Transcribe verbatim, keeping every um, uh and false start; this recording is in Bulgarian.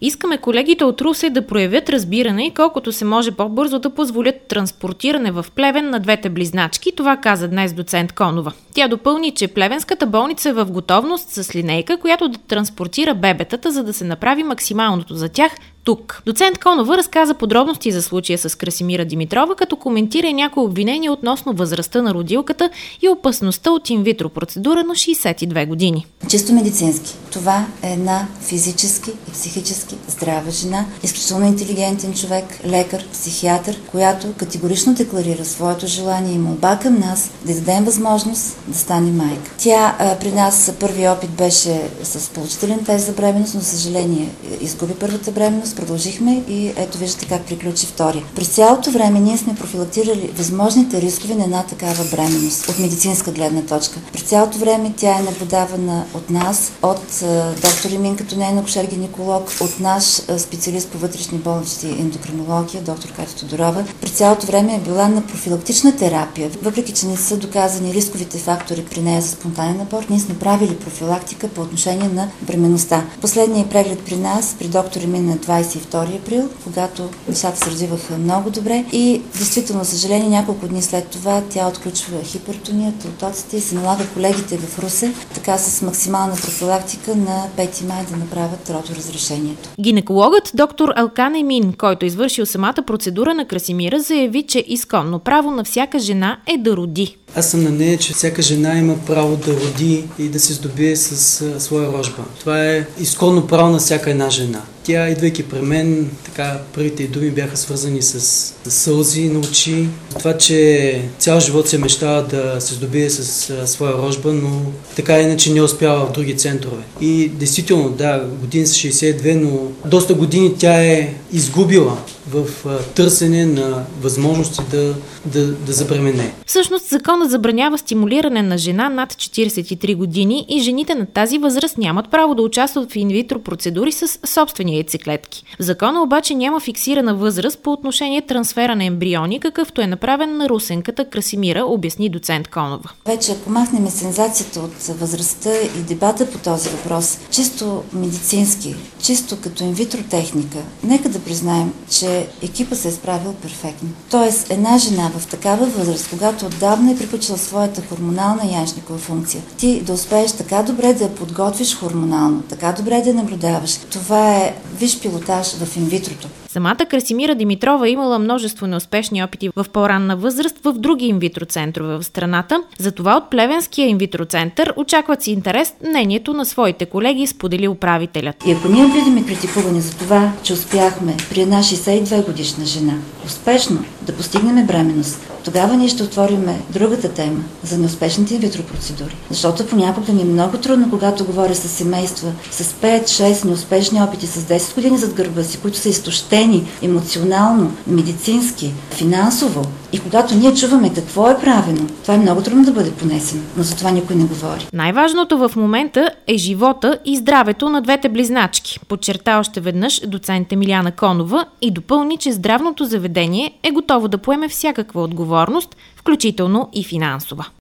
Искаме колегите от Русе да проявят разбиране и колкото се може по-бързо да позволят транспортиране в Плевен на двете близначки. Това каза днес доцент Конова. Тя допълни, че Плевенската болница е в готовност с линейка, която да транспортира бебетата, за да се направи максималното за тях тук. Доцент Конова разказа подробности за случая с Красимира Димитрова, като коментира някои обвинения относно възрастта на родилката и опасността от инвитро процедура на шейсет и две години. Чисто медицински. Това е една физически и психически здрава жена, изключително интелигентен човек, лекар, психиатър, която категорично декларира своето желание и молба към нас да й дадем възможност да стане майка. Тя а, при нас първи опит беше с положителен тест за бременност, но за съжаление изгуби първата бременност. Продължихме и ето виждате как приключи втория. През цялото време ние сме профилактирали възможните рискове на една такава бременност от медицинска гледна точка. През цялото време тя е наблюдавана от нас, от а, доктор Емин като нейн акушер-гинеколог, от наш а, специалист по вътрешни болнични ендокринология, доктор Катя Тодорова. През цялото време е била на профилактична терапия. Въпреки че не са доказани рисковите фактори при нея за спонтанен аборт, ние сме правили профилактика по отношение на бременността. Последният преглед при нас, при доктор Емин на двадесет и втори април, когато нещата се развиваха много добре и действително, за съжаление, няколко дни след това тя отключва хипертонията от оците и се налага колегите в Русе, така с максимална профилактика на пети май да направят родоразрешението. Гинекологът доктор Алкан Емин, който извършил самата процедура на Красимира, заяви, че изконно право на всяка жена е да роди. Аз съм на нея, че всяка жена има право да роди и да се здобие с а, своя рожба. Това е изконно право на всяка една жена. Тя, идвайки при мен, така, първите й думи бяха свързани с, с сълзи на очи. Това, че цял живот се мечтава да се здобие с а, своя рожба, но така иначе не успява в други центрове. И действително, да, години са шейсет и две, но доста години тя е изгубила в а, търсене на възможности да, да, да забремене. Всъщност, законът забранява стимулиране на жена над четиридесет и три години и жените на тази възраст нямат право да участват в инвитро процедури с собствени яйцеклетки. В закона обаче няма фиксирана възраст по отношение трансфера на ембриони, какъвто е направен на русенката Красимира, обясни доцент Конова. Вече ако махнем сензацията от възрастта и дебата по този въпрос, чисто медицински, чисто като инвитро техника, нека да признаем, че екипа се е справил перфектно. Тоест, една жена в такава възраст, когато отдавна е приключила своята хормонална яйчникова функция, ти да успееш така добре да я подготвиш хормонално, така добре да я наблюдаваш, това е висш пилотаж в инвитрото. Самата Красимира Димитрова имала множество неуспешни опити в по-ранна възраст в други инвитро центрове в страната. Затова от Плевенския инвитро център очакват си интерес мнението на своите колеги, сподели управителят. И ако ние бъдем критикувани за това, че успяхме при една шейсет и две годишна жена успешно да постигнем бременност, тогава ние ще отворим другата тема за неуспешните инвитро процедури. Защото понякога ми е много трудно, когато говоря с семейства с пет-шест неуспешни опити с десет години зад гърба си, които са изтощени емоционално, медицински, финансово. И когато ние чуваме какво е правено, това е много трудно да бъде понесено, но за това никой не говори. Най-важното в момента е живота и здравето на двете близначки, подчерта още веднъж доцент Емилиана Конова и допълни, че здравното заведение е готово да поеме всякаква отговорност, включително и финансова.